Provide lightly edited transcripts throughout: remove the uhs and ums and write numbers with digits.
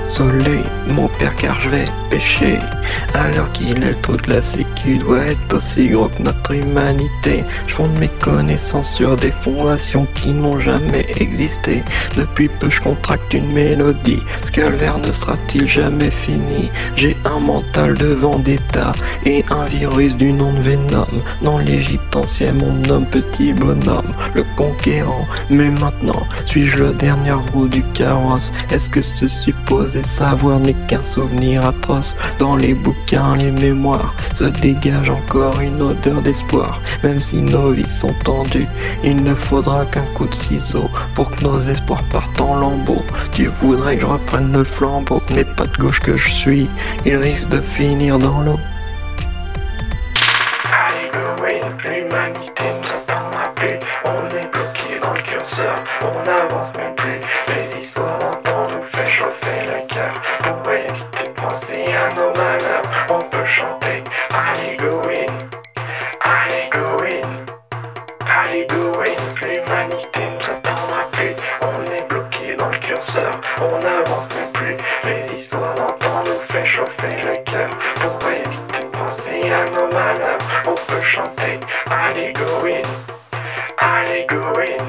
Soleil, mon père, car je vais pêcher. Alors qu'il est le trou de la sécu doit être aussi gros que notre humanité. Je fonde mes connaissances sur des fondations qui n'ont jamais existé. Depuis peu je contracte une mélodie. Ce calvaire ne sera-t-il jamais fini? J'ai un mental de vendetta et un virus du nom de Venom. Dans l'Égypte ancienne on me nomme petit bonhomme, le conquérant. Mais maintenant, suis-je le dernier roue du carrosse? Est-ce que se supposer savoir n'est qu'un souvenir atroce? Dans les bouquins, les mémoires, se dégage encore une odeur d'espoir. Même si nos vies sont tendues, il ne faudra qu'un coup de ciseau pour que nos espoirs partent en lambeaux. Tu voudrais que je reprenne le flambeau, mais pas de gauche que je suis, il risque de finir dans l'eau. Allez go away, l'humanité ne s'entendra plus. On est bloqué dans le curseur, on n'avance même plus. Les histoires d'antan nous fait chauffer le cœur. Pour éviter de penser à nos malheurs, on peut chanter allez go in, allez go in, allez go in. L'humanité ne s'entendra plus. On est bloqué dans le curseur, on n'avance même plus. Les histoires d'antan nous fait chauffer le cœur. Pour éviter de penser à nos malheurs, on peut chanter allez go in, allez go in.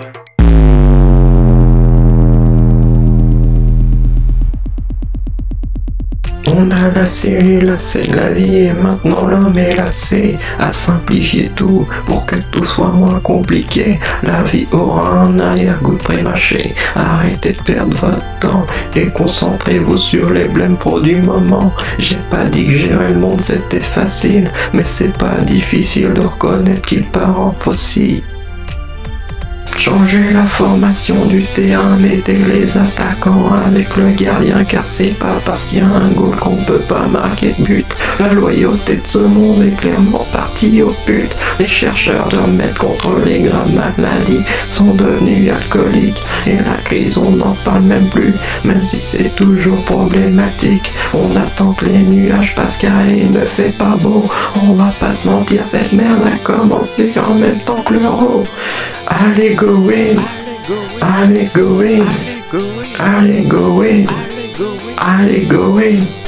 On a lassé la vie et maintenant l'homme est lassé à simplifier tout pour que tout soit moins compliqué. La vie aura un arrière-goût pré-mâché. Arrêtez de perdre votre temps et concentrez-vous sur les blèmes pro du moment. J'ai pas dit que gérer le monde c'était facile, mais c'est pas difficile de reconnaître qu'il part en fossile. Changez la formation du terrain, mettez les attaquants avec le gardien, car c'est pas parce qu'il y a un goal qu'on peut pas marquer de but. La loyauté de ce monde est clairement partie au but. Les chercheurs de remèdes contre les graves maladies sont devenus alcooliques et la crise on n'en parle même plus, même si c'est toujours problématique. On attend que les nuages passent car il ne fait pas beau. On va pas se mentir, cette merde a commencé en même temps que l'euro. Allez go in, allez go in, allez go in, allez go in.